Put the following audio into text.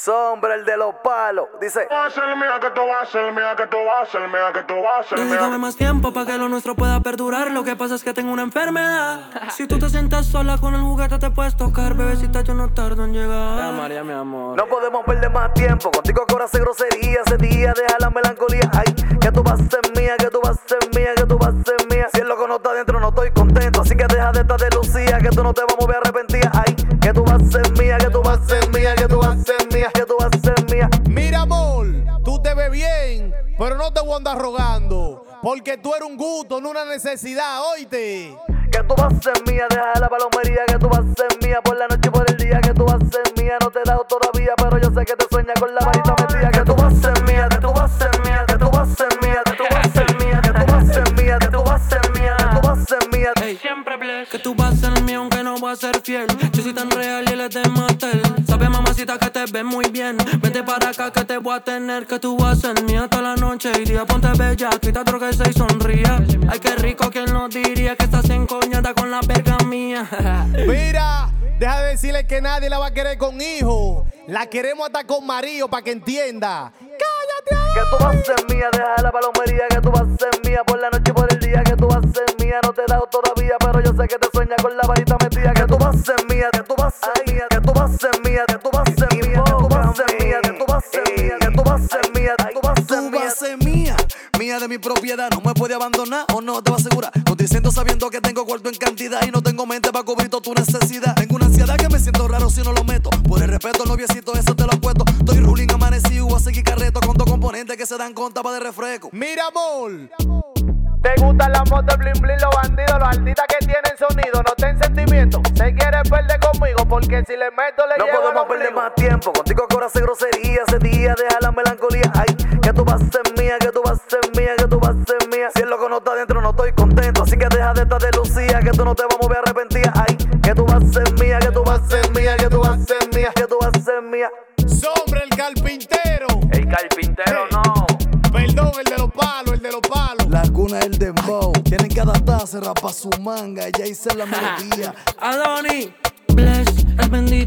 Sombra, el de los palos. Dice: Tú vas a ser mía, que tú vas a ser mía, que tú vas a ser mía, que tú vas a ser mía. Dedícame más tiempo para que lo nuestro pueda perdurar. Lo que pasa es que tengo una enfermedad. Si tú te sientas sola con el juguete te puedes tocar. Bebecita, yo no tardo en llegar. Ya, María, mi amor. no podemos perder más tiempo. Contigo que ahora hace grosería. Ese día deja la melancolía. Ay, que tú vas a ser mía, que tú vas a ser mía, que tú vas a ser mía. Si el loco no está adentro no estoy contento. Así que deja de estar de lucía, que tú no te vas a mover arrepentida. Ay, que tú vas a ser mía, que tú vas a ser mía, que tú vas a ser mía, que tú vas a ser mía. Mira, amor, tú te ves bien, pero no te voy a andar rogando, porque tú eres un gusto, no una necesidad, oíste. Que tú vas a ser mía, deja la palomería. Que tú vas a ser mía por la noche y por el día. Que tú vas a ser mía, no te he dado todavía, pero yo sé que te sueñas con la varita metida. Que tú vas a ser mía, que tú vas a ser mía, que tú vas a ser mía, que tú vas a ser mía, que tú vas a ser mía, que tú vas a ser mía, que tú vas a ser mía. Ey, siempre bless. Que tú vas a ser mío aunque no voy a ser fiel. Yo soy tan real y él es de Mattel. Sabe, mamacita, que te ves muy bien. Vente para acá que te voy a tener. Que tú vas a ser mía toda la noche y día. Ponte bella, quita otro que se sonría. Ay, qué rico, ¿quién nos diría que estás encoñada con la verga mía? Mira, deja de decirle que nadie la va a querer con hijos. La queremos hasta con marido para que entienda. ¡Cállate! Que tú vas a ser mía, deja la palomería. Que tú vas a ser mía por la noche y por el día. Que tú vas a ser mía, no te he dado todavía, pero yo sé que te sueñas con la varita metida. Que tú vas a ser mía, que tú vas a ser mía, que tú vas a ser mía, que tú vas a ser mía, que tú vas a ser mía, que tú vas a ser mía, que tú vas a ser mía, que tú vas a ser Tú mía. vas a ser mía, mía de mi propiedad. No me puede abandonar o no te va a asegurar. No te siento sabiendo que tengo cuarto en cantidad y no tengo mente para cubrir toda tu necesidad. Tengo una ansiedad que me siento raro si no lo meto. Por el respeto al noviecito, eso te lo apuesto. Estoy ruling amanecido, voy a seguir carreto con dos componentes que se dan conta para de refresco. Mira, amor. Te gustan las motos, bling bling, los bandidos, los artistas que tienen sonido, no ten sentimiento. Se quiere perder conmigo porque si le meto le No llevo podemos los perder ombligo. más tiempo. Contigo que ahora hace grosería. Ese día deja la melancolía. Ay, que tú vas a ser mía, que tú vas a ser mía, que tú vas a ser mía. Si el loco no está adentro no estoy contento. Así que deja de estar de lucía, que tú no te vas a mover arrepentida. Ay, que tú vas a ser mía, que tú vas a ser mía, que tú vas a ser mía, que tú vas a ser mía. Sombra, el carpintero. El carpintero no. Perdón, el de los palos, el de los palos. La cuna del dembow. Tienen que adaptarse, rapa su manga. Ella hice la melodía. Adoni, bless, el bendito.